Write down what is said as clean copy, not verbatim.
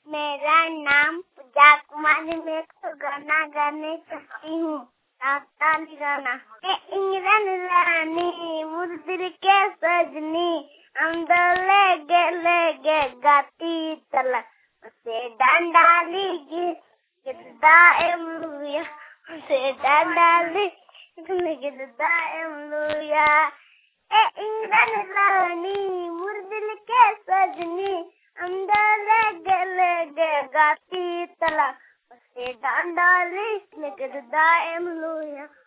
मेरा नाम पूजा कुमारी। मैं एक गाना गाने चाहती हूँ, ताली गाना। इंग्रन रानी मुझ दिल के सजनी, हम ले गाती तला से डांडाली गिरदा एमलुया, से डांडाली गिरदा एमलुया। इंग्रन रानी मुझ दिल के सजनी, हम ले गाती तला से डांडाली गिरदा एमलुया।